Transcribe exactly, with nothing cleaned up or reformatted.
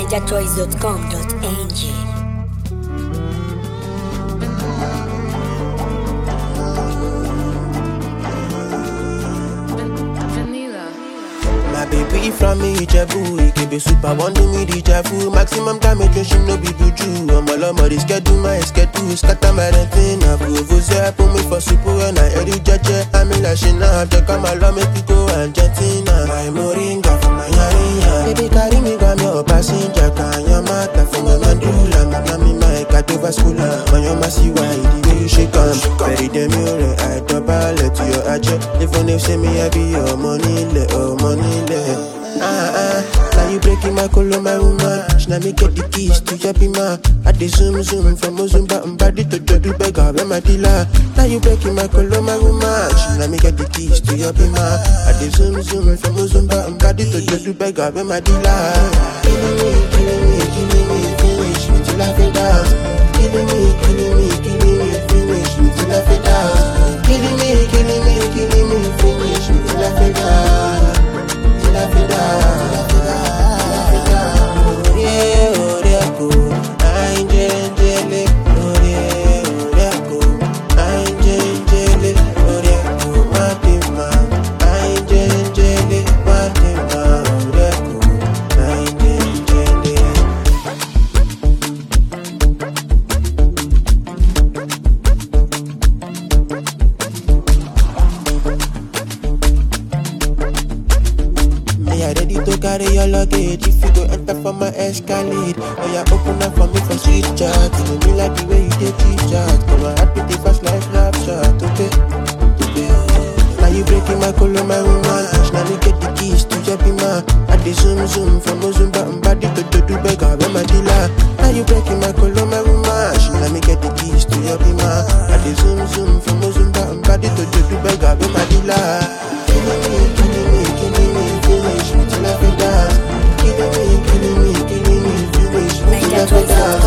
niger choice dot com dot n g. My baby from me, Ijebu, he give a super one do me the jafu. Maximum damage, she no be buju. I'm all on my schedule, my schedule, scatter my renting. I go for put me for super and I edu judge. I'm in la shina, I check on my love, make you go Argentina. My moringa for my yaya. Baby, carry me, got me up, passenger, can you mata for my mandula. Mama, my cardiovascular, my yama see why the way you shake on. Very demure, I double it to your agent. If you say me, I be your money, let oh money. Ah ah, now you breaking my color, my woman. She now me get the keys to your bima. I dey zoom zoom from Ozumba and body to the Dubega, where my dealer. Now you breaking my color, my woman. She now me get the keys to your bima. I dey zoom zoom from Ozumba and body to the Dubega, where my dealer. Killing me, killing me, killing me, finish me till I fade out. Killing me, killing me, killing me, finish me till I fade out. Killing me, killing me, killing me, finish me till I fade out. La vida, la vida, la vida. Orie, oriako, ainjele, orie, oriako, ainjele, oriako, matima, ainjele, matima, oriako, ainjele. Me I ready to carry your luggage. If you go enter for my Escalade, oh yeah, open up for me for sweet chat. You know me like the way you take cheap chat. Come on, happy day fast like Snapchat. Okay, okay. Now you breaking my color, my woman. Now me get the keys to your bima. I dey zoom zoom from Ozumba and body to the Dubega, where my dealer. Now you breaking my color, my woman. Now me get the keys to your bima. I dey zoom zoom from Ozumba and body to the Dubega, where my dealer. Killing me, killing me, killing me, finish me till I fade out. Killing me, killing me, killing me, finish me till I fade out.